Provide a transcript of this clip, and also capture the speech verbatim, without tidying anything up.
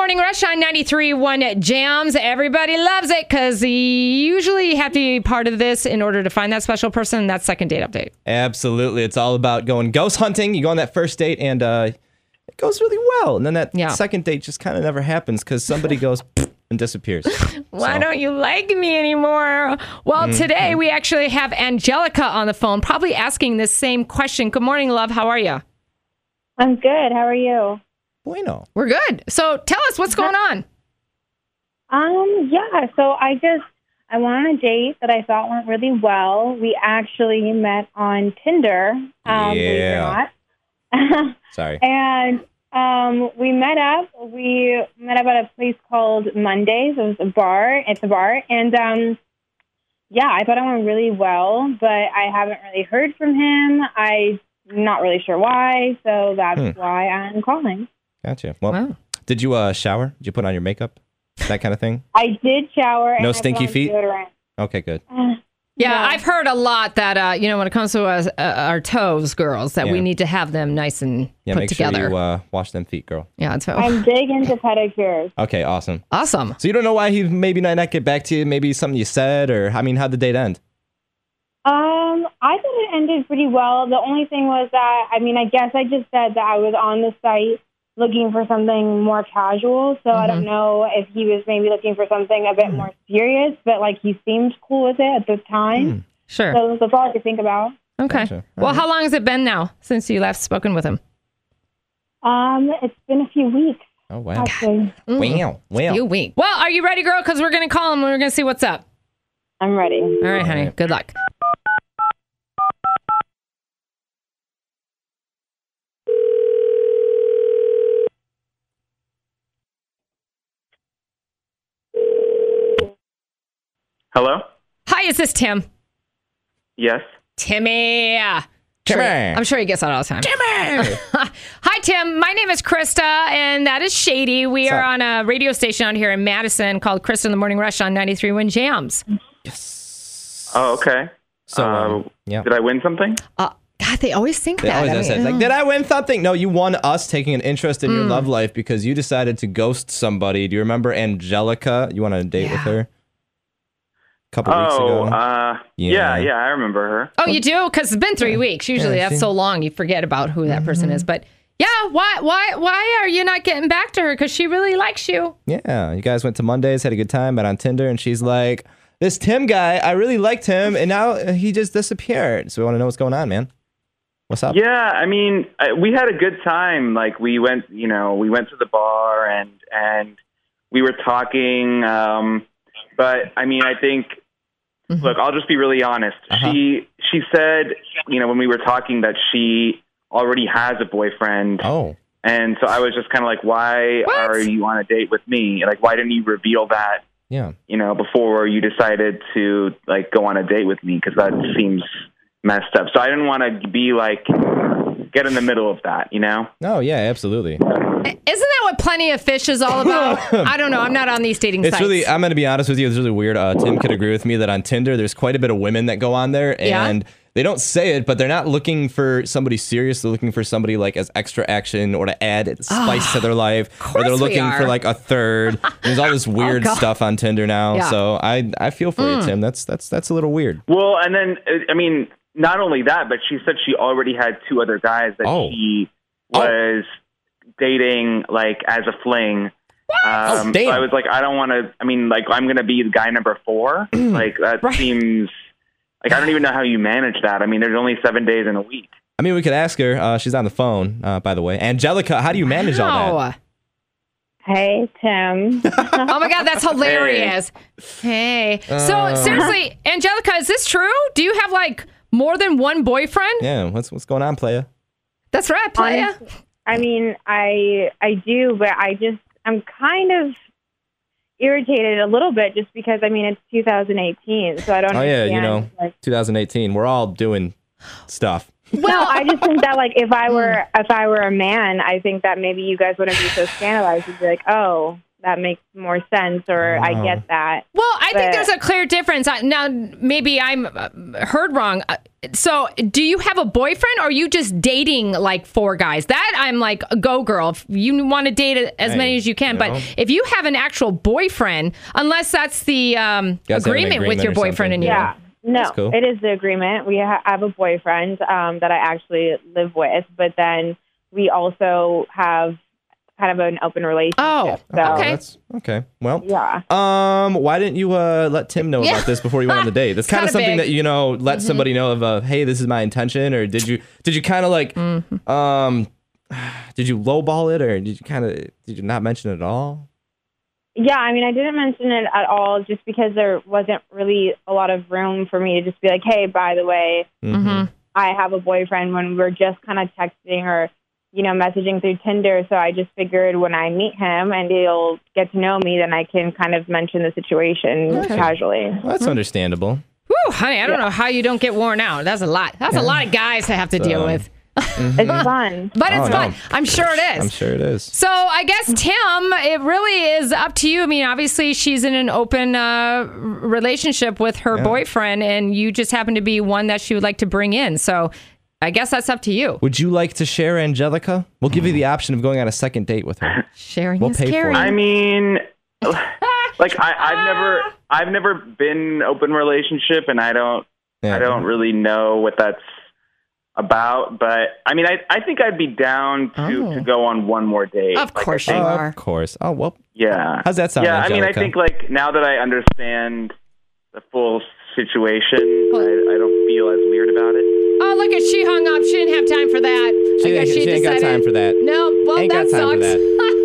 Morning Rush on ninety-three point one Jams. Everybody loves it because you usually have to be part of this in order to find that special person. That's second date update. Absolutely. It's all about going ghost hunting. You go on that first date and uh, it goes really well. And then that yeah. second date just kind of never happens because somebody goes and disappears. Why so. don't you like me anymore? Well, mm-hmm. today we actually have Angelica on the phone, probably asking this same question. Good morning, love. How are you? I'm good. How are you? Bueno. We're good. So tell us what's going on. Um, yeah, so I just, I went on a date that I thought went really well. We actually met on Tinder. Um, yeah. Sorry. And um, we met up. We met up at a place called Mondays. It was a bar. It's a bar. And um, yeah, I thought it went really well, but I haven't really heard from him. I'm not really sure why, so that's hmm. why I'm calling. Gotcha. Well, wow. Did you uh, shower? Did you put on your makeup? That kind of thing? I did shower. No and stinky feet? Deodorant. Okay, good. Uh, yeah, yeah, I've heard a lot that, uh, you know, when it comes to us, uh, our toes, girls, that yeah. we need to have them nice and yeah, put make together. Sure you uh, wash them feet, girl. Yeah, that's how. I'm big into pedicures. Okay, awesome. Awesome. So you don't know why he maybe might not get back to you? Maybe something you said, or, I mean, how'd the date end? Um, I thought it ended pretty well. The only thing was that, I mean, I guess I just said that I was on the site looking for something more casual. So mm-hmm. I don't know if he was maybe looking for something a bit more serious, but like he seemed cool with it at the time. Mm. Sure. So that's all I could think about. Okay. Gotcha. Well, right. how long has it been now since you last spoken with him? Um, it's been a few weeks. Oh, wow. Actually. Mm. Wow. Wow. Few weeks. Well, are you ready, girl? Because we're going to call him and we're going to see what's up. I'm ready. All right, honey. All right. Good luck. Hello? Hi, is this Tim? Yes. Timmy. Timmy. Sure, I'm sure he gets that all the time. Timmy. Hi, Tim. My name is Krista, and that is Shady. We What's are up? on a radio station out here in Madison called Krista in the Morning Rush on ninety-three point one Jams. Yes. Oh, okay. So, uh, um, yeah. Did I win something? Uh, God, they always think They that. always I ask mean, that. It's like, did I win something? No, you won us taking an interest in Mm. your love life because you decided to ghost somebody. Do you remember Angelica? You went on a date Yeah. with her? Couple oh, weeks ago. uh, Yeah. yeah. yeah, I remember her. Oh, you do? Because it's been three Yeah. weeks. Usually Yeah, that's see? so long you forget about who that person is. But yeah, why why why are you not getting back to her? Because she really likes you. Yeah, you guys went to Mondays, had a good time, met on Tinder, and she's like, this Tim guy, I really liked him, and now he just disappeared. So we want to know what's going on, man. What's up? Yeah, I mean, I, we had a good time. Like we went, you know, we went to the bar and and we were talking. Um, but I mean, I think. Mm-hmm. Look, I'll just be really honest. Uh-huh. She she said, you know, when we were talking that she already has a boyfriend. Oh. And so I was just kind of like, why What? are you on a date with me? Like, why didn't you reveal that, Yeah. you know, before you decided to, like, go on a date with me? Because that seems messed up. So I didn't want to be, like, get in the middle of that, you know? No, yeah, absolutely. Isn't that what Plenty of Fish is all about? I don't know. I'm not on these dating It's sites. really, I'm going to be honest with you, it's really weird. Uh, Tim could agree with me that on Tinder, there's quite a bit of women that go on there, and Yeah. they don't say it, but they're not looking for somebody serious. They're looking for somebody like as extra action or to add spice to their life. Or they're course we looking are. for like a third. There's all this weird God. stuff on Tinder now. Yeah. So I I feel for you, Tim. That's that's that's a little weird. Well, and then, uh, I mean, not only that, but she said she already had two other guys that Oh. she Oh. was dating, like, as a fling. Oh, Um, damn. so I was like, I don't want to, I mean, like, I'm going to be the guy number four. Like, that Right. seems, like, I don't even know how you manage that. I mean, there's only seven days in a week. I mean, we could ask her. Uh, she's on the phone, uh, by the way. Angelica, how do you manage all that? Wow. Hey, Tim. Oh my God, that's hilarious. Hey. Uh. So seriously, Angelica, is this true? Do you have like more than one boyfriend? Yeah, what's what's going on, playa? That's right, playa. Honest- I mean, I I do, but I just I'm kind of irritated a little bit just because I mean it's two thousand eighteen, so I don't. Oh yeah, you understand, know, like, twenty eighteen. We're all doing stuff. well, I just think that like if I were if I were a man, I think that maybe you guys wouldn't be so scandalized. You'd be like, oh, that makes more sense, or I get that. Well, I think But- there's a clear difference. Uh, Now, maybe I'm uh, heard wrong. Uh, So, do you have a boyfriend, or are you just dating like four guys? That I'm like, go girl. If you want to date as Hey, many as you can, you but know. if you have an actual boyfriend, unless that's the um, Guys have an agreement, with agreement your or boyfriend something. and you. Yeah. No, That's cool. it is the agreement. We ha- have a boyfriend um, that I actually live with, but then we also have kind of an open relationship. Oh, so, okay. That's okay. Well, Yeah. um, why didn't you uh let Tim know Yeah. about this before you went on the date? That's kind of Kinda something big. that you know let somebody know of. Uh, hey, this is my intention, or did you did you kind of like Mm-hmm. um did you lowball it, or did you kind of did you not mention it at all? Yeah, I mean, I didn't mention it at all just because there wasn't really a lot of room for me to just be like, hey, by the way, Mm-hmm. I have a boyfriend, when we were just kind of texting or, you know, messaging through Tinder. So I just figured when I meet him and he'll get to know me, then I can kind of mention the situation Okay. casually. Well, that's understandable. Whew, honey, I don't know how you don't get worn out. That's a lot. That's a lot of guys to have to deal So- with. It's fun. But it's Oh, no. fun. I'm sure it is. I'm sure it is. So I guess Tim, it really is up to you. I mean, obviously she's in an open uh, relationship with her Yeah. boyfriend, and you just happen to be one that she would like to bring in. So I guess that's up to you. Would you like to share Angelica? We'll give you the option of going on a second date with her. Sharing We'll is pay for it. caring. I mean, like I, I've never, I've never been in an open relationship, and I don't, Yeah. I don't really know what that's about. But I mean, I, I think I'd be down to, Oh. to go on one more date. Of Like, course I you think- are. Of course. Oh well. Yeah. How's that sound, Yeah, I mean, I Angelica? think like now that I understand the full situation, I, I don't feel as weird about it. Oh, look at she hung up. She didn't have time for that. She I ain't, guess she ain't got decided- time for that. No, well, Ain't that got time sucks. for that.